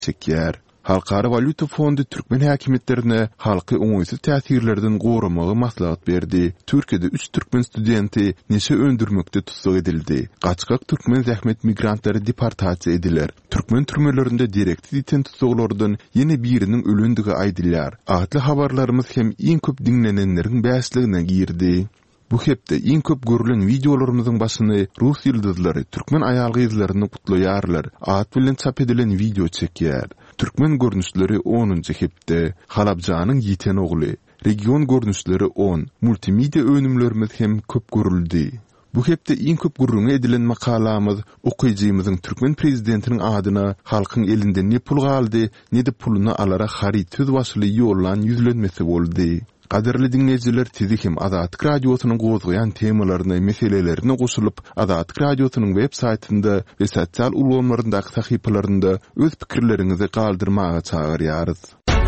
çekýär. Halkara Valyuta Fondu Türkmen häkimetlerine halky oňaýsy täsirlerden goramagy maslahat berdi. Türkiýede 3 türkmen studenti neşe öndürmekde tutsak edildi. Gaçkak türkmen zähmet migrantlary deportasiýa ediler. Türkmen türmelerinde direkti diten tutsaklardan ýene biriniň ölendigi aýdylýar. Atly habarlarymız hem iň köp dinlenenleriň bäsligine girdi. Bu hepde iň köp görülen videolarymyzyň başyny Rus ýyldızlary türkmen aýal gyzlaryny kutlaýarlar. At bilen çap edilen video çekýär. Türkmen görnüşleri 10-njy hepde Halabjanyň ýeten ogly. Region görnüşleri 10. Multimedia önümlerimiz hem köp görüldi. Bu hepde iň köp gurruna edilen makalamyz okuýjymyzyň türkmen prezidentiniň adyna halkyň elinde ne pul galdy, ne de puluny alara harit söz başly ýollan ýüzlenmesi boldy. Qadirli dinleyijiler Tizikim Adatyk radiosynyň gozgaýan temalaryna, meselelerini goşulyp Adatyk radiosynyň web saytynda we sosial ulgamlaryndaky sahypalarynda öz pikirleriňizi galdyrmaga çagyrýarys.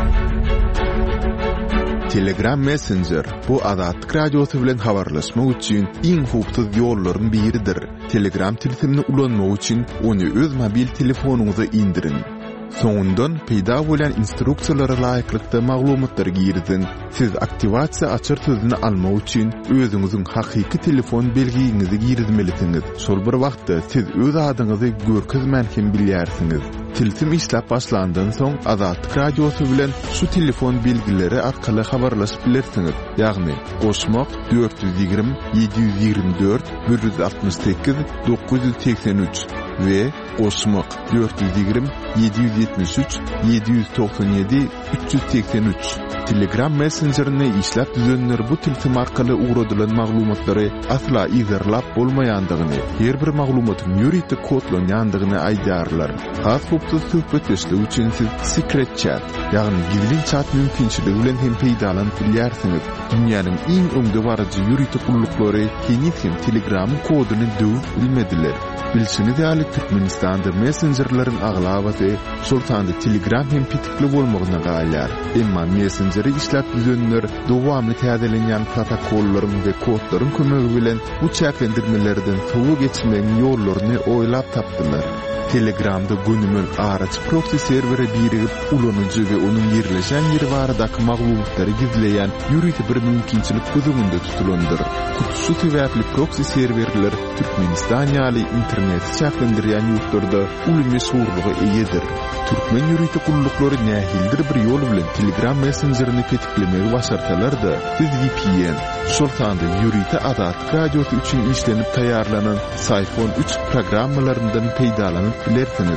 Telegram Messenger bu Adatyk radiosy bilen habarlaşmak üçin iň hupsuz ýollaryň biridir. Telegram tilsimini ulanmak üçin onu öz mobil telefonuňyza indirin. Soňundan peýda bolan instruksiýalara laýyklykda maglumatlar girdin. Siz aktivasiýa açyr sözüni almak üçin özüňiziň hakyky telefon belgiňizi girdimeliňiz. Şol bir wagtda siz öz adyňyzy görkezmän hem bilýärsiňiz. Tilsim işläp başlandan soň Adatyk radiosy bilen şu telefon belgileri arkaly habarlaşyp bilersiňiz. Ýagny goşmak 420 724 168 983 ve goşmak 420 773 797 383. Telegram Messenger'ine işläp düzenler bu tilsim arkaly ugradylan maglumatlary asla izarlap bolmaýandygyny, her bir maglumatyň ýuridik kodlanýandygyny aýdarlar. Has hupsuz söhbetleşlik üçin siz secret chat, ýagny gizli chat mümkinçiligi bilen hem peýdalanyp bilýärsiňiz. Dünýäniň iň öňde barajy ýuridik gullyklary hiç hem Telegramyň koduny döwüp bilmediler. Bilşiniz ýaly Türkmenistanda messengerlaryň aglabaty sultanda Telegram hem pitikli bolmagyna gaýlar. Emma Messenger'i işläp düzenler dowamly täzelenýän protokollaryň we kodlaryň kömegi bilen bu çäklendirmelerden soňa geçmeň ýollaryny oýlap tapdylar. Telegramda günümün araç proxy serveri birigip ulanıcı ve onun yerleşen yeri baradaky maglumatlary gizleyen ýuridik bir mümkinçilik gözüňünde tutulandyr. Kutusu sebäpli proxy serverler Türkmenistan ýaly internet çäklendirýän ýurtlarda uly meşhurlygy eýedir. Türkmen ýuridik gullyklary nähildir bir ýol bilen Telegram Messengerini tetiklemegi başarsalar da siz VPN, şoltanda ýuridik Adatyk radiosy üçin işlenip taýýarlanan Sayfon 3 programmalaryndan peýdalanyp bilersiňiz.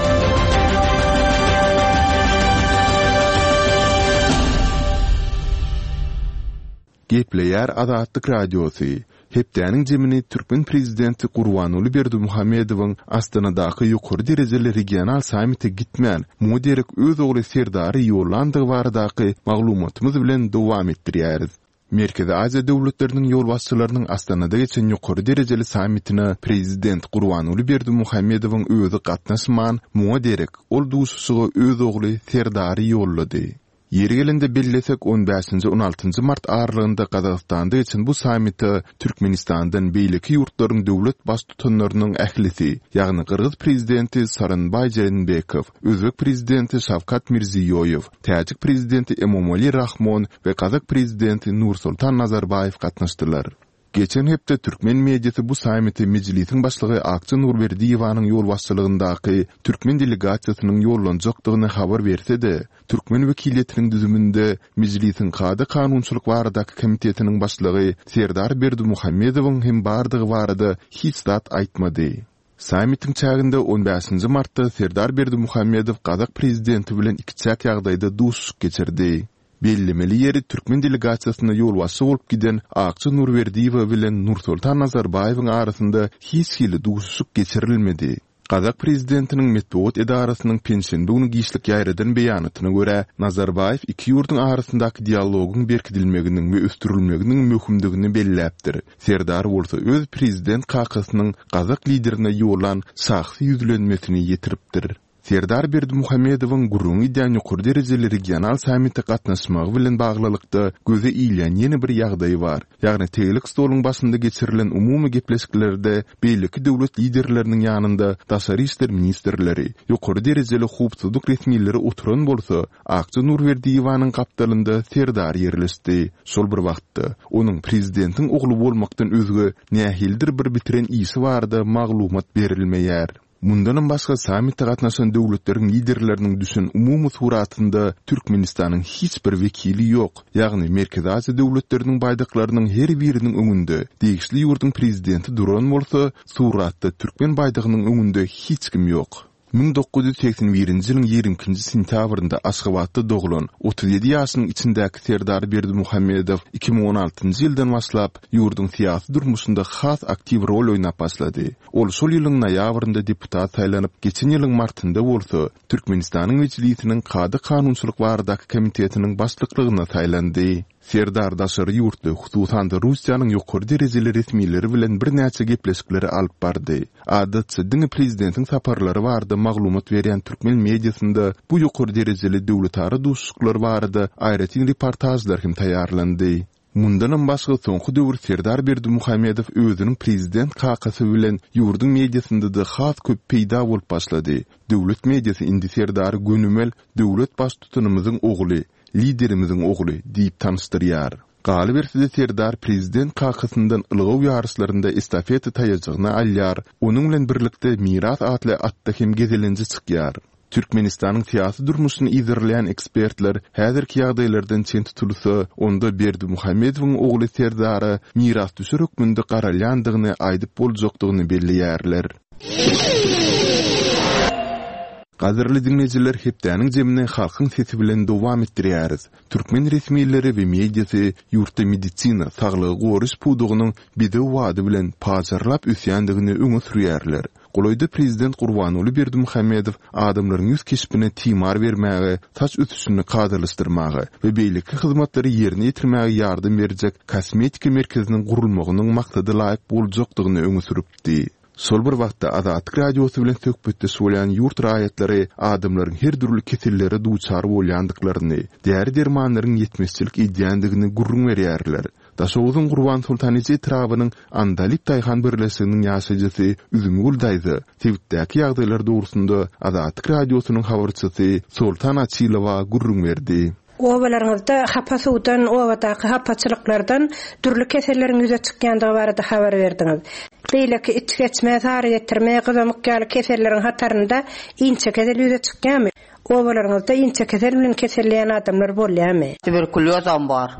Gepleýär Adatyk radiosy. Hepdäniň jemini Türkmen prezidenti Gurbanuly Berdimuhammedowyň Astanadaky ýokary derejeli regional sammite gitmän muderek öz ogly Serdary ýollandygy baradaky maglumatymyz bilen dowam etdirýäris. Merkezi Aziya döwletleriniň ýolbaşçylarynyň Astanada geçen ýokary derejeli sammitine prezident Gurbanuly Berdimuhammedowyň özü gatnaşman muderek ol duşusyga öz ogly Serdary ýollady. Yeri gelende bellesek 15-16 mart aralygynda Gazagstanda geçen bu sammite Türkmenistandan beýleki ýurtlaryň döwlet baş tutanlarynyň ählisi, ýagny Kyrgyz prezidenti Saranbay Jeenbekow, Özbek prezidenti Şawkat Mirziýoýew, Täjik prezidenti Emomali Rahmon we Kazak prezidenti Nursultan Nazarbayew gatnaşdylar. Geçen hepde Türkmen mediýasy bu sammiti mejlisiň başlygy Akçy Nurberdiýewanyň ýolbaşçylygyndaky Türkmen delegasiýasynyň ýollanjakdygyny habar berse-de, Türkmen wekiliýetiniň düzüminde mejlisiň Kada kanunçylyk baradaky komitetiniň başlygy Serdar Berdimuhammedowyň hem bardygy barada hiç zat aýtmady. Sammitiň çagynda 15 martda Serdar Berdimuhammedow Kazak prezidenti bilen iki çak ýagdaýda duşuş geçirdi. Bellemeli ýeri Türkmen delegasiýasyna ýolbaşçy bolup giden Akçy Nurberdiýew bilen Nursultan Nazarbayewiň arasynda hiç hili duşuşyk geçirilmedi. Kazak prezidentiniň Medeniýet edarasynyň pensiýa güni gişlik ýaýradan beýanatyna görä Nazarbayew iki ýurtyň arasyndaky dialogyň berkidilmeginiň we östürilmeginiň möhümdigini belläpdir. Serdar bolsa öz prezident kakasynyň Kazak liderine ýollan şahsy ýüzlenmesini ýetiripdir. Serdar Berdimuhammedowyň gurrun iddiany ýokary derejeleri regional sammitde gatnaşmagy bilen baglylykda göze ilýän ýene bir ýagdaý bar. Ýagny tegelik stoluň başynda geçirilen umumy gepleşiklerde beýleki döwlet liderleriniň ýanynda daşary işler ministrleri, ýokary derejeli hukuk resmiýetleri oturan bolsa, Akça Nurberdi Ýywanyň gapdalynda Serdar ýerleşdi. Şol bir wagtda onuň prezidentiň ogly bolmakdan özge nähildir bir bitiren ýygy barda maglumat berilmeýär. Mundan başga sammitde gatnaşan döwletleriň liderleriniň düşün umumy suratynda Türkmenistanyň hiç bir wekili ýok. Ýagny Merkezi Asia döwletleriniň baýdaklarynyň her biriniň öňünde degişli ýurdun prezidenti duran bolsa, suratda Türkmen baýdagynyň öňünde hiç kim ýok. 1981-nji ýylyň 20-nji sentýabrynda Aşgabatda doglan 37 ýaşynyň içindäki Serdar Berdimuhammedow 2016-njy ýyldan başlap ýurdun syýasy durmuşynda has aktiv rol oýnap başlady. Ol şol ýylyň noýabrynda deputat saýlanyp, geçen ýylyň martynda bolsa Türkmenistanyň mejlisiniň Kady kanunçylyk baradaky komitetiniň başlyklygyna saýlandy. Serdar daşary ýurtly, hususan da Russiýanyň ýokary derejeli resmiýetleri bilen bir näçe gepleşikleri alyp bardy. Adatça diňe prezidentiň saparlary barada maglumat berýän türkmen mediasynda bu ýokary derejeli döwletara duşuklar barada aýratyn reportajlar hem taýýarlandy. Mundan başga soňky döwür Serdar Berdimuhammedow özüniň prezident kakasy bilen ýurdun mediasynda da has köp peýda bolup başlady. Döwlet mediasy indi Serdary gönümel döwlet baş tutanymyzyň ogly, liderimiziň ogly diýip tanystyrýar. Galy berside Serdar prezident kakasyndan ylgaw ýarşlarynda estafeta taýajagyna alýar, onuň bilen birlikde miras atly atda hem gezelenji çykýar. Türkmenistanyň syýasy durmuşyny izleýän ekspertler häzirki ýagdaýlardan çen tutulsa, onda Berdimuhammedowyň ogly Serdara miras düşür hükmünde garalýandygyny aýdyp boljakdygyny belliýärler. Gaderli dinleyijiler, hepdäniň jemine halkyň sesi bilen dowam etdirýäris. Türkmen resmiýetleri we mediasy ýurtda medisina, saglygy goruş pudugynyň bide wady bilen pajarlap üsýändigini öňe sürýärler. Goloýda prezident Gurbanuly Berdimuhammedow adamlaryň ýüz keşpine timar bermäge, saç ötüşini kadrlaşdyrmagy we beýleki hyzmatlary ýerine ýetirmäge ýardym berjek kosmetika merkeziniň gurulmagynyň maksady laýyk boljakdygyny öňe süripdi. Sol bir wagtda Azatlyk radiosy bilen söhbetde söýleýän ýurt raýatlary adamlaryň her türlü keselleri duçar bolýandyklaryny, däri dermanlaryň ýetmezçilik edýändigini gurrun berýärler. Daşowyň Gurban Sultanyjy trabynyň Andalip Taýhan birleşiginiň ýaşajysy Üzümgül daýdy. Tewitdäki ýagdaýlar dogrusynda Azatlyk radiosynyň habarçysy Sultan Açylowa gurrun berdi. Owalarňyzda hapasudan, owadaky hapaçylyklardan türlü keselleriň ýüze çykýandygy barada habar berdiňiz. Beýleki içgeçme, sary ýetirme, gyzamyk ýaly keselleriň hatarynda inçe kesel ýüze çykýanmy? Owalaryňyzda inçe kesel bilen keselleýän adamlar bolýarmy? Tuberkulozam bar.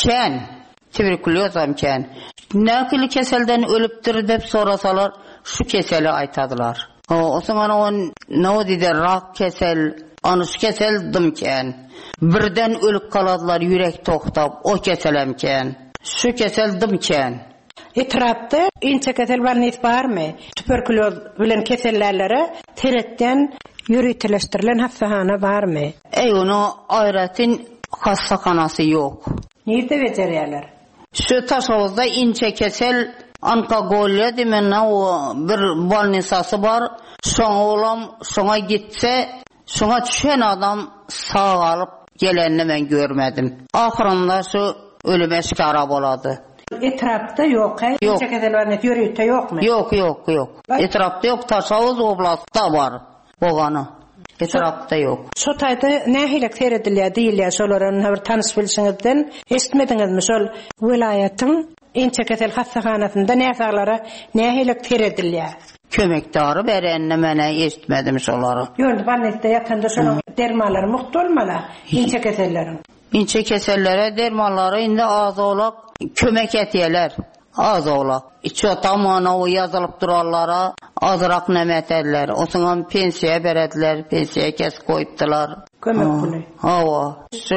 Tuberkulozam ken. Näkili keselden ölüpdir dep sorasalar, şu keseli aýtadylar. O zaman on no diýer rak kesel, anus kesel dymken. Birden ölüp kaladylar, ýürek toktap, o keselemken. Şu kesel dymken. Etrapda inçe kesel barmy? Tuberkuloz bilen kesellerlere teretden ýürütleşdirilen hastahana barmy? Onu aýratyn hastahanasy ýok. Nerede bejerýärler? Şu Taşawuzda inçe kesel onkologiýa diýmen o bir bolnisasy bar. Şoňa olam, şoňa gitse, şoňa düşen adam sağ alıp gelenini men görmedim. Ahyrynda şu ölüm eşkara bolady. Etrapda ýok, inçe kesel barny ýürütde ýokmy? Ýok. Etrapda ýok, Taşawuz oblastda bar. Bogany. Etrapda ýok. Şu taýda nähilek seredilýär diýilýär, şolaryň bir tanış bilşiňizden esmediňizmi şol welaýatyň inçe kesel hastahanasynda näsaglara nähilek seredilýär? Kömekdary berenne mene esitmedim şolary. Ýöndi barnetde ýatanda şonuň dermanlary mukty bolmaly, inçe keselleriň. İnçe kesellere dermanlary indi az olak kömek etýärler. Az olak. Tamana o yazılıp durarlara azrak nemet ediler. O zaman pensiye berediler. Pensiye kes koyuptılar. Kömek bunu. Hava.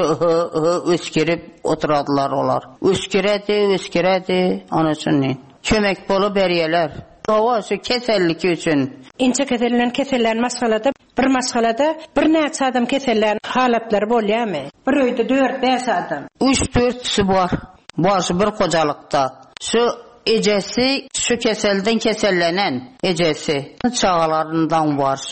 Öskirip oturadılar olar. Öskiredi. Anasını. Kömek bolu beriyeler. Hava şu kesellik üçün. İnce kesellerin masalada bir masalada bir näçe adam kesellerin halatları bolýarmy? Bir öýde 4-5 adam. 3-4 var. Başı bir kocalıkta. Şu ecesi, şu keselden kesellenen ecesi. Çağalarından var şu.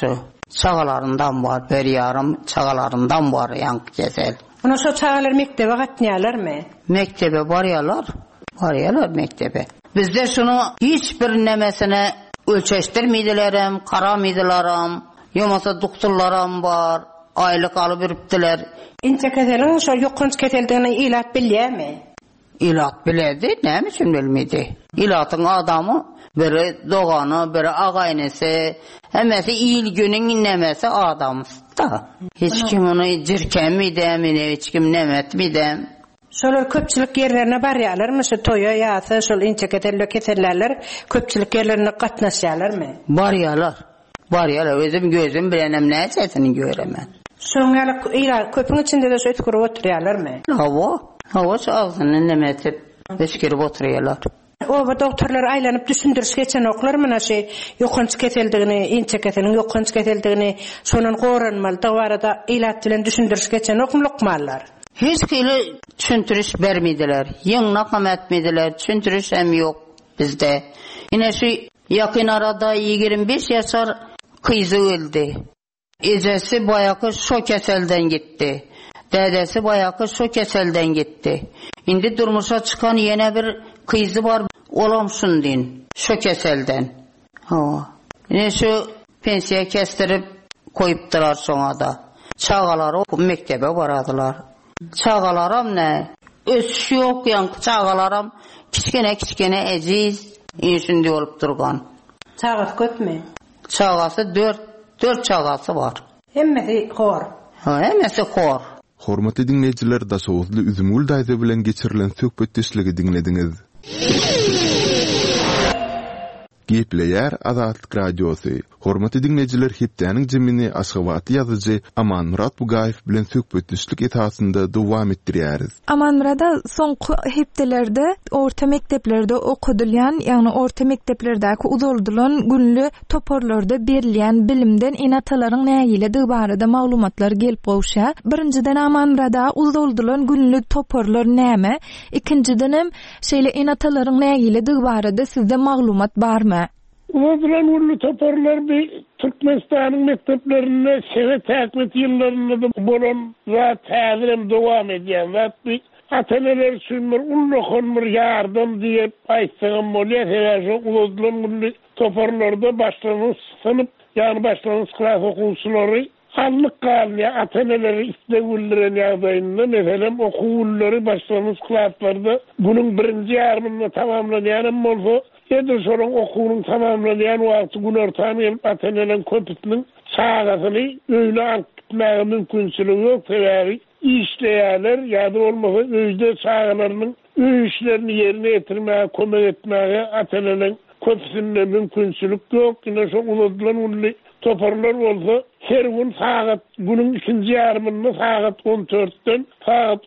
Çagalarından var, bir yarım çagalarından var yankı kesel. Ona şu çağalar mektebe gatnaýarlarmy? Mektebe barýarlar mektebe. Bizde şunu hiçbir nemesine ölçeştirmeydilerim, karamydylaram, ýomasa doktorlaram var, aylyk alyp beripdiler. Ince keseliň şu ýokynç keseldigini ilat bilýärmi? İlat biledi, näme üçin bilmedi? İlatyň adamı biri dogany, biri agaýnysy, hemmesi iyil günüň nemesi adamda. Hiç kim onu jirkenmidem, hiç kim nemetmidem. Şolar köpçülik yerlerine barýarlarmy? Şu toýa ýa-da şol ince kesellerler köpçülik yerlerine gatnaşýarlarmy? Barýarlar, özüm gözüm bilenem näçesini göremen. Şoňaly ila köpüň içinde de şu ötkürüp oturýarlarmy? Hawa ağzını nemetip öskürüp oturýarlar. O doktorlar aýlanyp düşündürüş geçen oklarmy näşe ýokynç keseldigini, ince keseliň ýokynç keseldigini, şonuň goranmaly dawarda ilat bilen düşündürüş geçen okumlukmalar. Hiç kili düşündürüş bermediler. Ýyňnakam etmediler. Düşündürüş hem ýok bizde. Ine şu yakın arada 25 ýaşar kıyzy öldü. Ejesi bayaky şo keselden gitti. Dedesi bayaky şo keselden gitti. Indi durmuşa çıkan yine bir kıyzy var. Olamşun din. Şo keselden. Ine şu pensiya kestirip koyupdylar soňa da. Çağalar okup mektebe baradylar. Çağalaram ne? Ösüş yok yankı çağalaram. Kiçkene eziz inşindi olup durgan. Çağat köpmi? Çağası 4 çağası var. Hemmesi hor. Hemmesi hor. Hormatly dinleyijiler, da sowuzly Üzümgül daýza bilen geçirilen söhbetdeşligi dinlediňiz. Gepleýär Azatlyk radiosu. Hormatly dinleyijiler, hepdeniň jemini Aşgabaty ýazyjy Aman Murat Bugaýew bilen söhbetdeşlik etasynda dowam etdirýäris. Aman Murada soňky hepdelerde orta mekteplerde okudylýan, ýagny orta mekteplerdäki uzaldylan günlü toporlarda berilýän bilimden enatalaryň näýiledir barada maglumatlar gelip gowşa. Birinciden Aman Murada uzaldylan günlü toporlar näme? Ikinciden hem şeýle enatalaryň näýiledir barada sizde maglumat barmy? Uzadılan urlu toparlar bir Türkmenistan'ın mekteplerine Sovet hükümet yıllarında da bolan ve tazirem devam ediyen ve bir ateleler sünmür, ulluğunmur yardım diye aysağım molya severse uzadılan urlu toparlarda başlanız sınıp yani başlanız klas okulsuları anlık kalmaya ateleleri istevullerin yazayında mesela okulları başlanız klaslarda bunun birinci yarımını tamamlayan olsa Edir sorun okulun tamamlayan wagty gün ortamy atanelen köpütüň çağasyny öýle alyp gitmäge mümkinçiligi ýok sebäbi işleýärler ýa-da bolmasa öýde çağalarynyň öý işlerini ýerine ýetirmäge kömek etmäge atanelen köpütüne mümkinçilik ýok. Ine şo uzadylan ully toparlar bolsa her gün saat günüň ikinji ýarymyny saat 14-den saat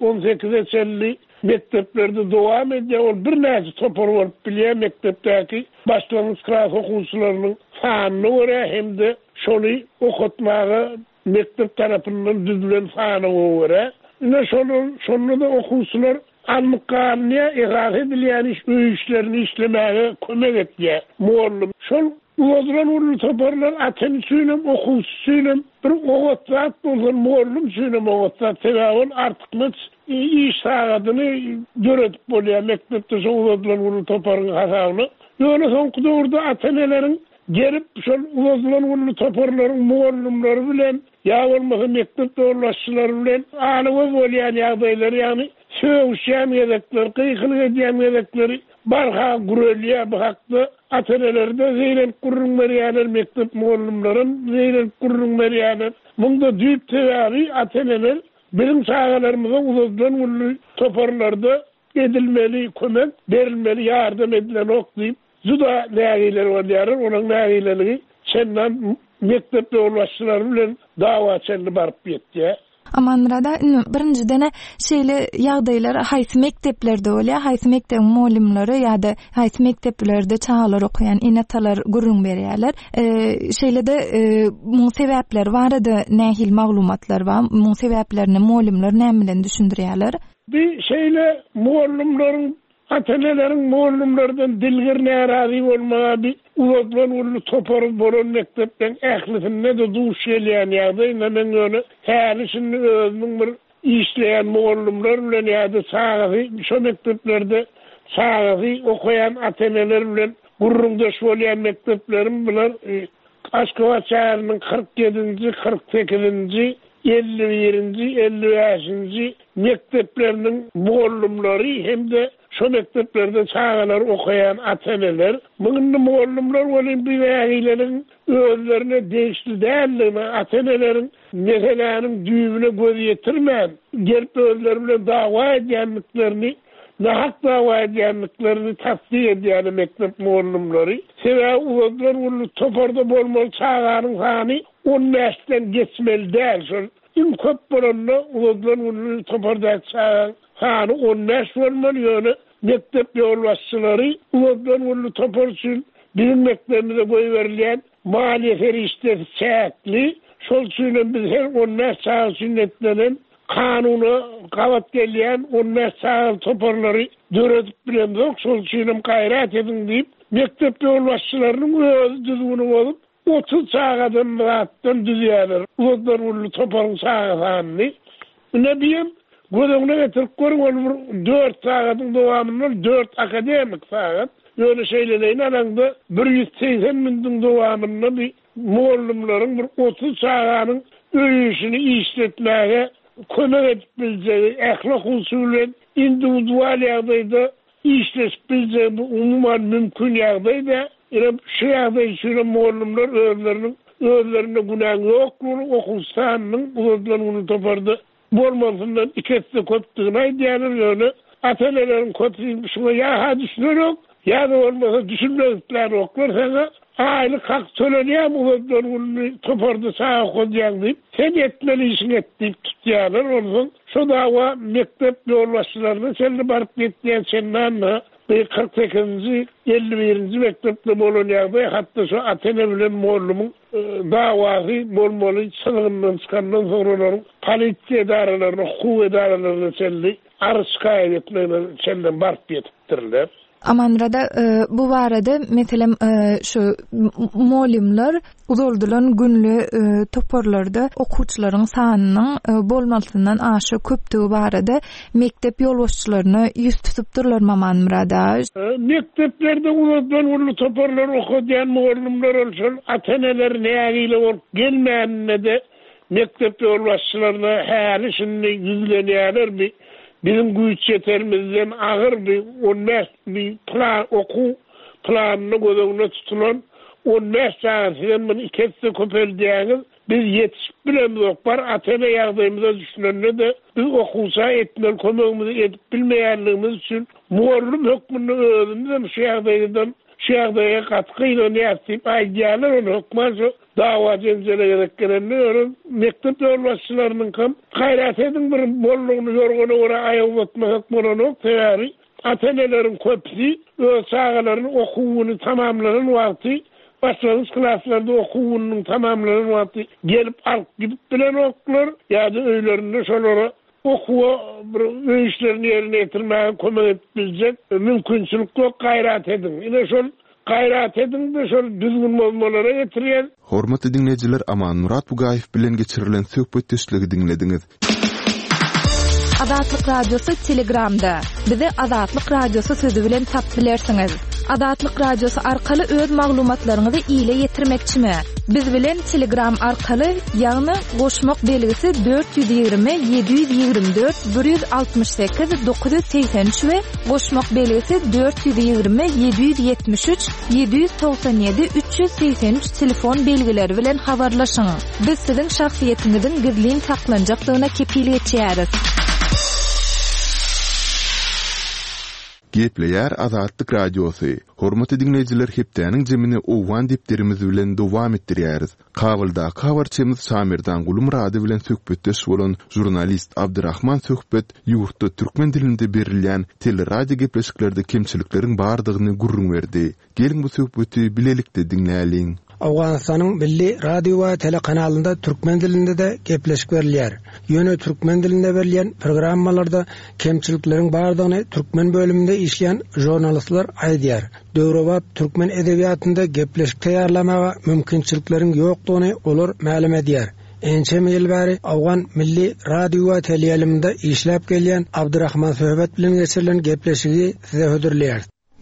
18-50 mekteplerde devam edýär. Bir näçe topar bolup bilýär mektepdäki başlangyç klas okuwçylarynyň sanyna görä hemde şoly okutmagy mektep tarapyndan düzülen sanyna görä. Ine şonu da okuwçylar anlykalnya ihraz edilýän işlerini işlemäge kömek etýär. Muallim şol uzadylan urlu toparlar atan üçinem okuwçy üçinem bir ogatlat bolan muallim üçinem ogatlat sebäbi artykmyş iş sagatyny göretip bolýar mektepde uzadylan urlu toparlyň hasabyny. Ýöne soňky döwürde ataneleriň gelip şol uzadylan urlu toparlaryň muallimleri bilen ýa bolmasa mektepde öwrüşçilери bilen anygy bolýan ýagdaýlary ýagny söwüşýän ýedekler, kıyıklık edýän ýedekleri barha gurelýär bu hakda atanelerde zeýlen kurrun berýärler mektep muallimlerim zeýlen kurrun berýärler. Munda düýp sebäbi ataneler bilim sagalarymyza uzadylan urlu toparlarda edilmeli, kömek berilmeli, ýardam edilen ok diýip juda nägiler bolýar. Onuň nägileligi çenden mektepde öwrüşçilери bilen dawa çelli baryp ýetdi. Aman Murada birinciden şeýle ýagdaýlar haýsy mekteplerde bolýar, haýsy mektep muallimleri ýa-da haýsy mekteplerde çağalar okuyan enatalar gurrun berýärler. Şeýle de muň sebäpler barada nähil maglumatlar bar, muň sebäplerini muallimler näme bilen düşündirýärler? Bir şeýle muallimleriň Atanelerin muallimlerden dilgir narazi bolmaga bir ulaglan ullu topar bolan mektepden ählisinde de duş gelýän ýagdaý men öňe hälisini özüň bir işleyen muallimler bilen ýa-da saňy şu mekteplerde saňy okuyan ataneler bilen gurrundaş bolýan mekteplerim bilen Aşgabat şäheriniň 47-nji, 48-nji, 51-nji, 55-nji mektepleriniň muallimleri hemde şu mekteplerde çağalar okuyan ataneler, mıngınlı muallimler bolýan bir wägilerin özlerine değişti däldigini, atanelerin meselanyň düýbüne göz ýetirmän, gelip özleri bilen dawa edýänliklerini, nahak dawa edýänliklerini tasdik edýän mektep muallimleri, sebäbi ulaglar ullu toparda bolmaly çağanyň sany 15-den geçmeli däl. Şol in köp bolanna ulaglar ullu toparda çağanyň sany 15 bolmaly ýöne mektep ýolbaşçylary ulaglar ullu topar üçin bizim mektebimize goýberilýän maliýe feriştesi çäkli. Şol üçin biz her 15 çağ sünnetlenen kanuny gabat gelýän 15 çağ toparlary döredip bilendik. Şol üçin gaýrat edin diýip mektep ýolbaşçylarynyň öz düzgünü bolup 30 çağdan rahatdan düzýärler. Ulaglar ullu toparyň çağany. Ne diýem? Gözüňe getirip görüň 4 sagatyň dowamyndan 4 akademik sagat. Ýöne şeýleýän alanda 180 mindiň dowamyndan bir muallimleriň bir 30 saganyň öýüşini işletmäge kömek edip biljegi, ählak usulen individual ýagdaýda işleşip biljegi bu umuman mümkin ýagdaýda, şu ýagdaý üçin muallimler özlerine günah ýok, okusanyň ulaglaryny topardy. Bolmasından ikisi köptüğüne aýdýarlar ýöne atanelerin köptüğüne şuna ýa-ha düşünerek ýa-da olmasa düşünmekler oklar sana aýlyk hak tölenýär ulaglar ullu topardy sağa koýýan diýip sen etmeli işin et diýip tutýarlar. Ondan şu dawa mektep ýolbaşçylaryna sen barıp gitýän senden 48-nji, 51-nji mektepde bolan ýagdaý hatda şu atene bilen muallimyň dawasy bolmaly çygynyň çykandan soňra polisiýa edaralaryna, hukuk edaralaryna çeldi arşkaýet etmelen çelden barıp ýetipdirler. Amanrada bu barada meselem şu muallimler uzaldylan günlü toparlarda okuwçylaryň sanynyň bolmasyndan aşy köpdigi barada mektep ýolbaşçylaryna ýüz tutupdyrlar Amanrada. Mekteplerde ulaglan ullu toparlar okudýan muallimler bolsun, ataneler nägile bolup gelmänine de mektep ýolbaşçylaryna hälisini ýüzlenýärler bir bizim güýç ýetermizden agyr bir 15 bir plan oku planını gözüňe tutulan 15 saatdan men ikisi köpeldiýäňiz biz ýetişip bilemok bar atene ýagdaýymyza düşünende de biz okusa etmeli kömegimizi edip bilmeýänligimiz üçin muallim hökmüni özünden şu ýagdaýa gatkyla näçip aýdýarlar onu hökmüňi dawa jenjelegeklerini örün mektep ýolbaşçylarynyň kam gaýrat edin bir bollugyny ýorgana görä aýawatmak bolanok täri atanelerin köpsi öz sagalaryny okuwyny tamamlanan wagty başlanýyş klaslarda okuwynyň tamamlanan wagty gelip alyp gidip bilen oklar ýa-da öýlerinde şolara okuwa bir öýüşlerini ýerine ýetirmäge kömek edip biljek mümkinçilik ýok gaýrat edin. Ine şol gaýrat edin de şol düzgün bolmalara ýetirýär. Hormatly dinleyijiler, Aman Murat Bugaýew bilen geçirilen söhbetdeşligi dinlediňiz. Adatlyk radiosu Telegramda. Bizi Adatlyk radiosu sözi bilen tapylarsyňyz. Adatlyk radiosu arkaly öz maglumatlaryňyzy ýyla ýetirmekçimi? Biz bilen Telegram arkaly ýagny goşmak belgisi 420 724 168 983 we goşmak belgisi 420 773 797 383 telefon belgileri bilen habarlaşyň. Biz siziň şahsiýetiňiziň gizlin saklanjaklygyna kepillik etýäris. Gepleýär Azatlyk radiosu. Hormatly dinleyijiler, hepdeniň jemini owan depderimiz bilen dowam etdirýäris. Kabylda habarçymyz Samirdan Gulumrady bilen söhbetdeş bolan jurnalist Abdurrahman söhbet ýurtda türkmen dilinde berilýän teleradio gepleşiklerde kemçilikleriň bardygyny gurrun berdi. Gelin bu söhbeti bilelikde dinläýin. Awganistanyň milli radio we telekanalynda türkmen dilinde de gepleşik berilýär. Ýöne türkmen dilinde berilýän programmalarda kemçilikleriň bardygyny türkmen bölüminde işleyen jurnalistler aýdýar. Döwrebap türkmen edebiýatynda gepleşik taýýarlamaga mümkinçilikleriň ýokdugyny olar ma'lum edýär. Ençe ýyl bäri Awgan milli radio we teleýaliminde işläp gelýän Abdurrahman Söhbet bilen geçirilen gepleşigi size hödürleýär.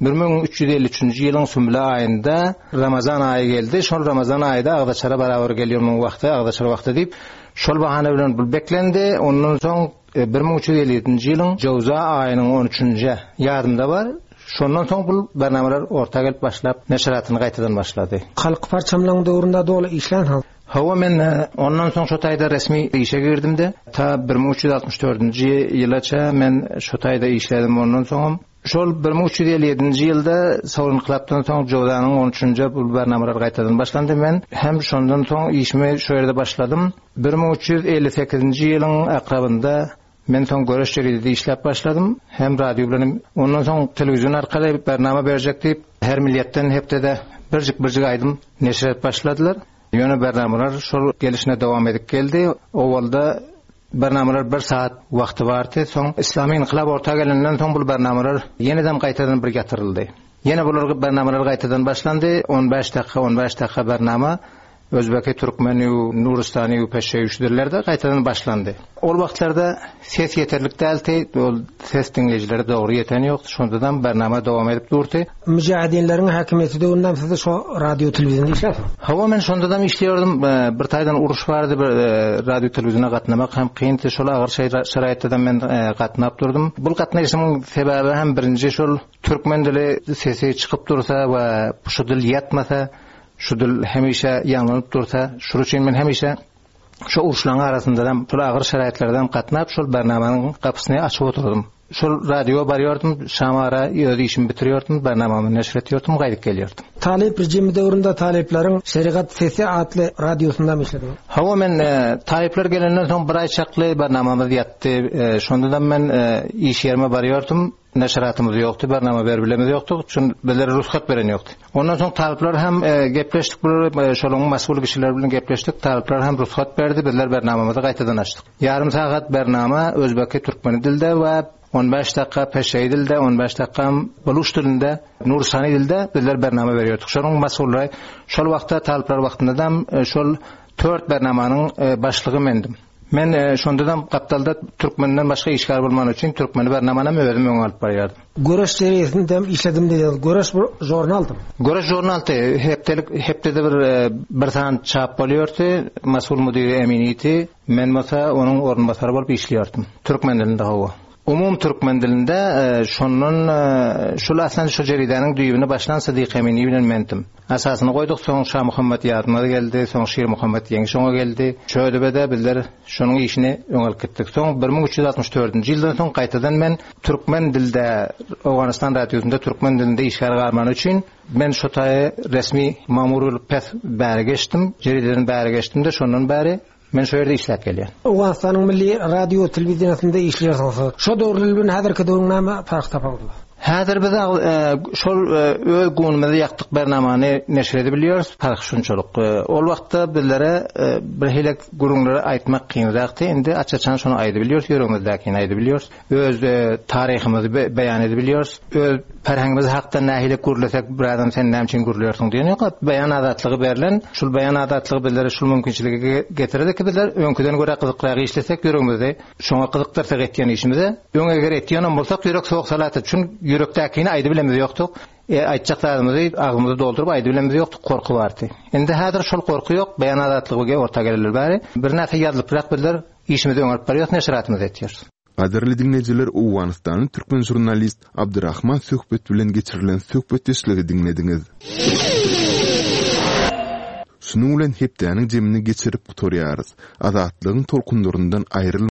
1353 ýylyň sümle aýynda Ramazan aýy geldi. Şol Ramazan aýyda Agdaçara barabar gelýärmiň wagty, Agdaçara wagty diýip şol bahana bilen bu beklendi. Ondan soň 1357 ýylyň Jowza aýynyň 13-nji ýardymda bar. Şondan soň bu bernameler orta gelip başlap neşratyny gaýtadan başlady. Halk parçamlaryň döwründe doly işlen hal. Hawa men ondan soň şo taýda resmi işe girdimde. Ta 1364-nji ýylaça men şo taýda işledim. Ondan soň şol 1357-nji ýylda Sowrun Klapdan soň Jowzanyň 13-nji bu bernameler gaýtadan başlandy. Men hem şondan soň işime şo ýerde başladym. 1358-nji ýylyň akrabynda men soň Göreş jeridinde işläp başladym. Hem radio bilen ondan soň telewizion arkaly bername berjek diýip her milletden hepde birjik aýdym neşret başladylar. Ýöne bernameler şol gelişine dowam edip geldi. Owalda bernameler 1 saat wagty bardy. Soň islamy inqilab orta gelenden soň bu bernameler ýeniden gaýtadan bir getirildi. Ýene bular bernameler gaýtadan başlandy. 15 dakika bername Özbeki, Türkmeni, Nuristani, Peşe üşdürlerde gaýtadan başlandy. Ol wagtlarda ses yeterlik däldi, ol ses dinleýijileri dogry ýeten ýok. Şondan bername dowam edip durdy. Müjahidinleriň hakimiýeti döwründe siz şo radio telewizionda işläp? Hawa men şondan işleýärdim. Bir taýdan uruş bardy, bir radio telewiziona gatnamak hem kynty, şol agyr şaraýatda men gatnap durdum. Bu gatnaşymyň sebebi hem birinji şol türkmen dili sesi çykyp dursa we şu dil ýatmasa, şu dil hemişe ýanlanyp dursa, şuru üçin men hemişe şu uruşlaryň arasynda da şol agyr şaraýatlardan gatnap şol bernamanyň kapysyny açyp oturdum. Şol radio barýardym, şamara ýöne işimi bitirýärdim, bernamamy neşr etýärdim, gaýdyp gelýärdim. Talip rejimi döwründe talipleriň şeriat sesi atly radiosunda işledi. Hawa men talipler gelenden soň bir aý çakly bernamamy ýatdy. Şondan men iş ýerime barýardym. Neşratymyz ýokdy, bername berbilemiz ýokdy, çünki bizler ruhsat beren ýokdy. Ondan soň talipler hem gepleşdik, şolaryň mas'ul kişiler bilen gepleşdik, talipler hem ruhsat berdi, bizler bernamamyzy gaýtadan açdyk. Ýarym sagat bername özbeki, türkmen dilde we 15 dakika Peşe dilde, 15 dakika Buluş dilinde, Nursani dilde bizler bername berýärdik. Şolaryň mas'ullary şol wagtda talipler wagtynda da şol 4 bernamanyň başlygy mendim. Men şondan Gaptalda türkmenden başga işgär bolman üçin türkmeni bernamana möwedüm öňe alyp barýardym. Göreş serisinde işledim diýdi. Göreş jurnaldy. Göreş jurnaldy hepde bir san çap bolýardy. Mas'ul müdiri Eminiti, men masa onuň ornbasary bolup işleýärdim. Türkmen dilinde hawa. Umum türkmen dilinde şol aslan şu jeridenin düýbüne başlan Sadyk Emini bilen mendim. Asasyny goýduk, soň Şah Muhammed ýadyma geldi, soň Şir Muhammed ýeňi şoňa geldi. Şöýdebede bizler şonuň işini öňelip gitdik. Soň 1364-nji ýyldan soň gaýtadan men türkmen dilde Awganistan radiosunda türkmen dilinde işgär garman üçin men şo taý resmi mamur pes bäri geçdim, jerideden bäri geçdim-de şondan bäri men şo ýerde işläp gelýän. Awganistanyň milli radio telewizionyny işleýärsiňiz. Şo döwründen häzirki döwrüne fark tapady. Häzir biz şol öz günümizde ýakdyk bernamany neşr edebiliyoruz. Fark şunçalyk. Ol wagtda bizlere bir helek gurunlary aýtmak kynrakdy. Endi açaçan şonu aýdybiliyoruz, ýöregimizdäkini aýdybiliyoruz. Öz taryhymizy beýan edebiliyoruz. Öz perhengimiz hakda nähile gurulsak bir adam sen näme üçin gurulýarsyň diýen ýok. Beýan adatlygy berilen, şol beýan adatlygy bizlere şol mümkinçiligi getirdi ki bizler öňküden göre gyzyklygy işlesek ýöregimizde şoňa gyzykdyrsak etýän işimize öňe gere etýän bolsak ýürek soğuk salat üçin yürekdäkini aýdy bilemiz ýokdy. Aýtjaklarymyzy agymyzy doldurup aýdy bilemiz ýokdy, korku bardy. Endi häzir şol korku ýok, beýan adatlygyga orta gelýär bäri. Bir näse ýazylyp birak bizler işimizi öňerip barýar, neşratymyzy etýär. Qadirli dinleyijiler, Awganistanyň türkmen jurnalist Abdurrahman Söhbet bilen geçirilen söhbet ýeşligi dinlediňiz. Şunu bilen hepdäniň jemini geçirip gutorýarys. Azatlygyň tolkunlaryndan aýryl